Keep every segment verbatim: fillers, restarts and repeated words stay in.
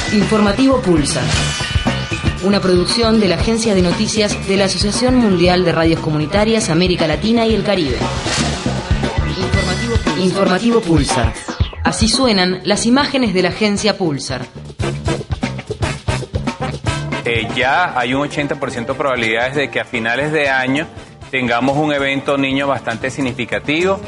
Informativo Pulsar. Una producción de la Agencia de Noticias de la Asociación Mundial de Radios Comunitarias América Latina y el Caribe. Informativo Pulsar. Informativo Pulsar. Así suenan las imágenes de la agencia Pulsar. Eh, ya hay un ochenta por ciento de probabilidades de que a finales de año tengamos un evento niño bastante significativo.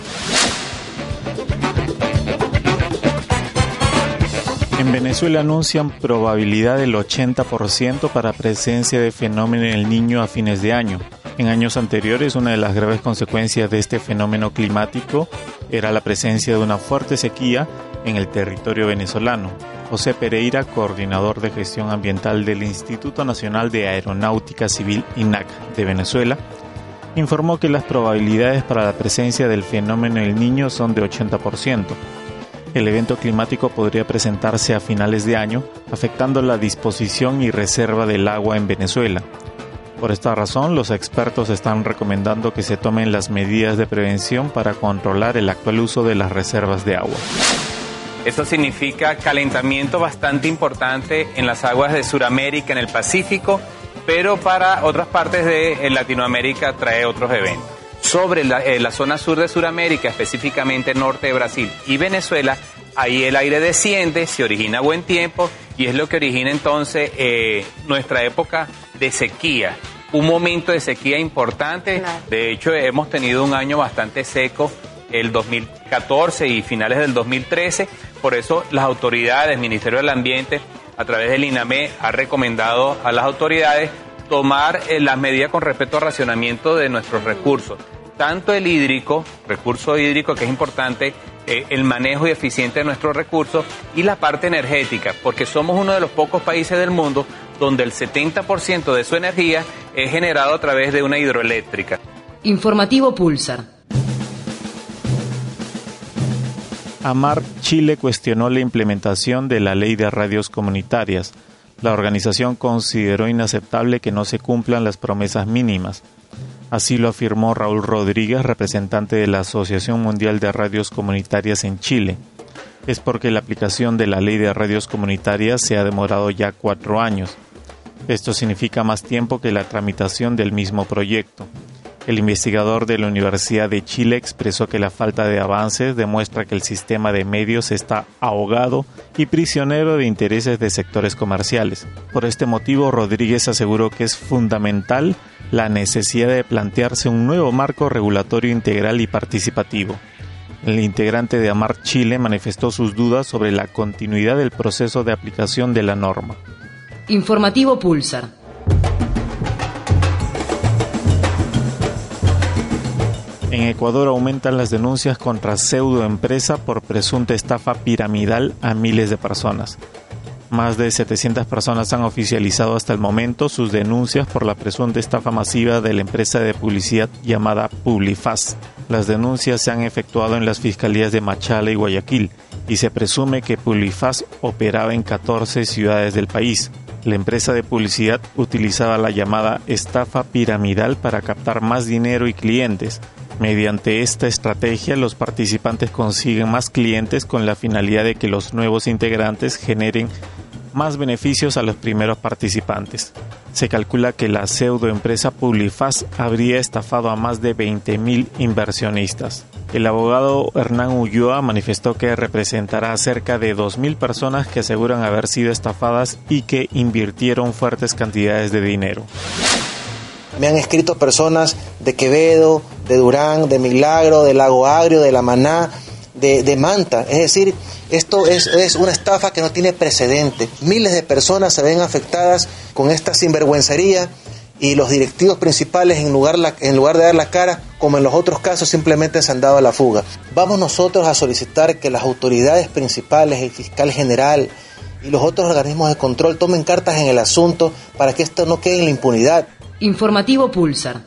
En Venezuela anuncian probabilidad del ochenta por ciento para presencia de fenómeno El Niño a fines de año. En años anteriores, una de las graves consecuencias de este fenómeno climático era la presencia de una fuerte sequía en el territorio venezolano. José Pereira, coordinador de gestión ambiental del Instituto Nacional de Aeronáutica Civil I N A C de Venezuela, informó que las probabilidades para la presencia del fenómeno El Niño son de ochenta por ciento. El evento climático podría presentarse a finales de año, afectando la disposición y reserva del agua en Venezuela. Por esta razón, los expertos están recomendando que se tomen las medidas de prevención para controlar el actual uso de las reservas de agua. Eso significa calentamiento bastante importante en las aguas de Sudamérica, en el Pacífico, pero para otras partes de Latinoamérica trae otros eventos. Sobre la, eh, la zona sur de Sudamérica, específicamente norte de Brasil y Venezuela, ahí el aire desciende, se origina buen tiempo y es lo que origina entonces eh, nuestra época de sequía. Un momento de sequía importante, claro. De hecho hemos tenido un año bastante seco, el dos mil catorce y finales del dos mil trece, por eso las autoridades, el Ministerio del Ambiente, a través del INAME, ha recomendado a las autoridades tomar eh, las medidas con respecto al racionamiento de nuestros recursos, tanto el hídrico, recurso hídrico que es importante, eh, el manejo eficiente de nuestros recursos y la parte energética, porque somos uno de los pocos países del mundo donde el setenta por ciento de su energía es generado a través de una hidroeléctrica. Informativo Pulsar. AMAR Chile cuestionó la implementación de la Ley de Radios Comunitarias. La organización consideró inaceptable que no se cumplan las promesas mínimas. Así lo afirmó Raúl Rodríguez, representante de la Asociación Mundial de Radios Comunitarias en Chile. Es porque la aplicación de la Ley de Radios Comunitarias se ha demorado ya cuatro años. Esto significa más tiempo que la tramitación del mismo proyecto. El investigador de la Universidad de Chile expresó que la falta de avances demuestra que el sistema de medios está ahogado y prisionero de intereses de sectores comerciales. Por este motivo, Rodríguez aseguró que es fundamental la necesidad de plantearse un nuevo marco regulatorio integral y participativo. El integrante de AMAR Chile manifestó sus dudas sobre la continuidad del proceso de aplicación de la norma. Informativo Pulsar. En Ecuador aumentan las denuncias contra pseudoempresa por presunta estafa piramidal a miles de personas. Más de setecientas personas han oficializado hasta el momento sus denuncias por la presunta estafa masiva de la empresa de publicidad llamada Publifaz. Las denuncias se han efectuado en las fiscalías de Machala y Guayaquil y se presume que Publifaz operaba en catorce ciudades del país. La empresa de publicidad utilizaba la llamada estafa piramidal para captar más dinero y clientes. Mediante esta estrategia, los participantes consiguen más clientes con la finalidad de que los nuevos integrantes generen más beneficios a los primeros participantes. Se calcula que la pseudoempresa Publifaz habría estafado a más de veinte mil inversionistas. El abogado Hernán Ulloa manifestó que representará a cerca de dos mil personas que aseguran haber sido estafadas y que invirtieron fuertes cantidades de dinero. Me han escrito personas de Quevedo, de Durán, de Milagro, de Lago Agrio, de La Maná, de, de Manta. Es decir, esto es, es una estafa que no tiene precedente. Miles de personas se ven afectadas con esta sinvergüencería y los directivos principales, en lugar, la, en lugar de dar la cara, como en los otros casos, simplemente se han dado a la fuga. Vamos nosotros a solicitar que las autoridades principales, el fiscal general y los otros organismos de control tomen cartas en el asunto para que esto no quede en la impunidad. Informativo Pulsar.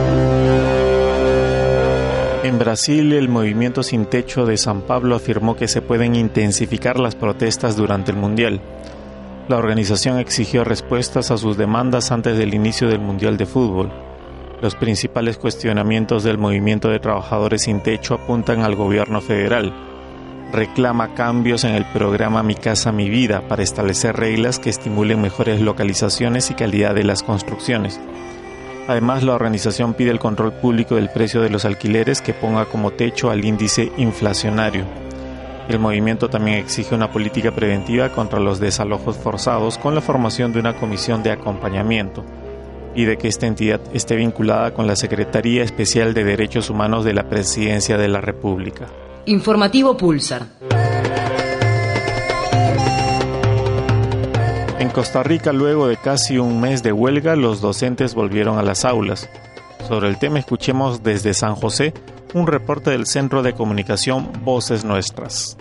En Brasil, el movimiento Sin Techo de San Pablo afirmó que se pueden intensificar las protestas durante el Mundial. La organización exigió respuestas a sus demandas antes del inicio del Mundial de Fútbol. Los principales cuestionamientos del movimiento de trabajadores sin techo apuntan al gobierno federal. reclama cambios en el programa Mi Casa Mi Vida para establecer reglas que estimulen mejores localizaciones y calidad de las construcciones. Además, la organización pide el control público del precio de los alquileres que ponga como techo al índice inflacionario. El movimiento también exige una política preventiva contra los desalojos forzados con la formación de una comisión de acompañamiento. Pide que esta entidad esté vinculada con la Secretaría Especial de Derechos Humanos de la Presidencia de la República. Informativo Pulsar. En Costa Rica, luego de casi un mes de huelga, los docentes volvieron a las aulas. Sobre el tema escuchemos desde San José un reporte del Centro de Comunicación Voces Nuestras.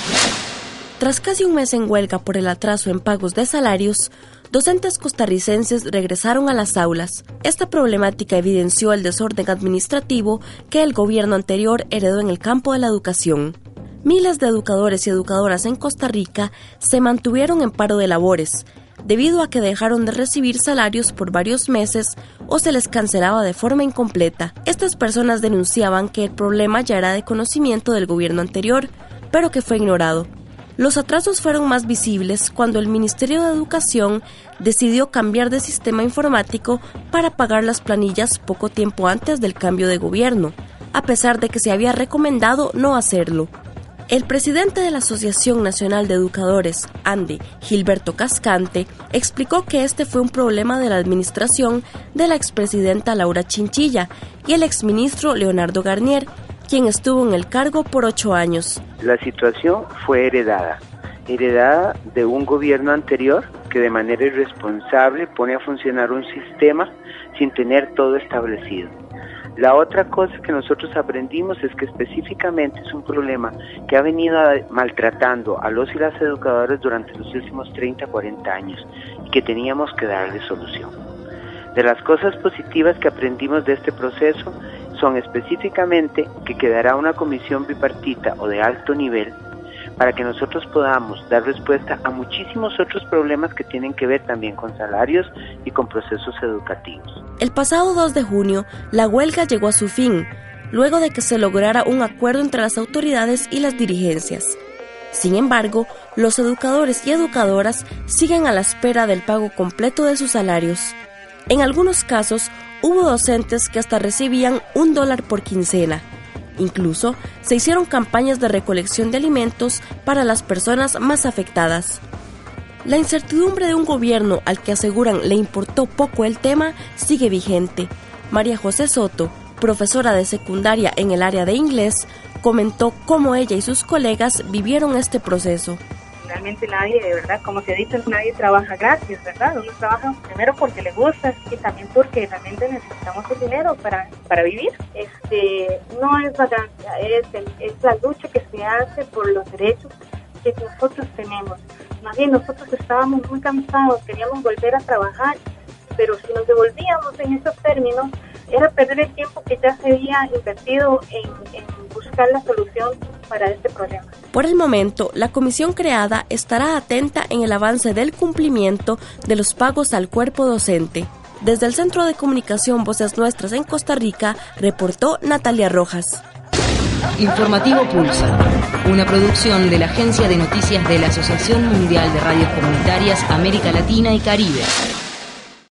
Tras casi un mes en huelga por el atraso en pagos de salarios, docentes costarricenses regresaron a las aulas. Esta problemática evidenció el desorden administrativo que el gobierno anterior heredó en el campo de la educación. Miles de educadores y educadoras en Costa Rica se mantuvieron en paro de labores, debido a que dejaron de recibir salarios por varios meses o se les cancelaba de forma incompleta. Estas personas denunciaban que el problema ya era de conocimiento del gobierno anterior, pero que fue ignorado. Los atrasos fueron más visibles cuando el Ministerio de Educación decidió cambiar de sistema informático para pagar las planillas poco tiempo antes del cambio de gobierno, a pesar de que se había recomendado no hacerlo. El presidente de la Asociación Nacional de Educadores, ANDE, Gilberto Cascante, explicó que este fue un problema de la administración de la expresidenta Laura Chinchilla y el exministro Leonardo Garnier, quien estuvo en el cargo por ocho años. La situación fue heredada, heredada de un gobierno anterior que de manera irresponsable pone a funcionar un sistema sin tener todo establecido. La otra cosa que nosotros aprendimos es que específicamente es un problema que ha venido maltratando a los y las educadoras durante los últimos treinta, cuarenta años y que teníamos que darle solución. De las cosas positivas que aprendimos de este proceso son específicamente que quedará una comisión bipartita o de alto nivel para que nosotros podamos dar respuesta a muchísimos otros problemas que tienen que ver también con salarios y con procesos educativos. El pasado dos de junio, la huelga llegó a su fin, luego de que se lograra un acuerdo entre las autoridades y las dirigencias. Sin embargo, los educadores y educadoras siguen a la espera del pago completo de sus salarios. En algunos casos, hubo docentes que hasta recibían un dólar por quincena. Incluso, se hicieron campañas de recolección de alimentos para las personas más afectadas. La incertidumbre de un gobierno al que aseguran le importó poco el tema sigue vigente. María José Soto, profesora de secundaria en el área de inglés, comentó cómo ella y sus colegas vivieron este proceso. Realmente nadie, de verdad, como se ha dicho, nadie trabaja gratis, ¿verdad? Uno trabaja primero porque le gusta y también porque realmente necesitamos el dinero para, para vivir. Este, no es vagancia, es, el, es la lucha que se hace por los derechos que nosotros tenemos. Más bien, nosotros estábamos muy cansados, queríamos volver a trabajar, pero si nos devolvíamos en esos términos, era perder el tiempo que ya se había invertido en, en buscar la solución para este problema. Por el momento, la comisión creada estará atenta en el avance del cumplimiento de los pagos al cuerpo docente. Desde el Centro de Comunicación Voces Nuestras en Costa Rica, reportó Natalia Rojas. Informativo Pulsar, una producción de la Agencia de Noticias de la Asociación Mundial de Radios Comunitarias América Latina y Caribe.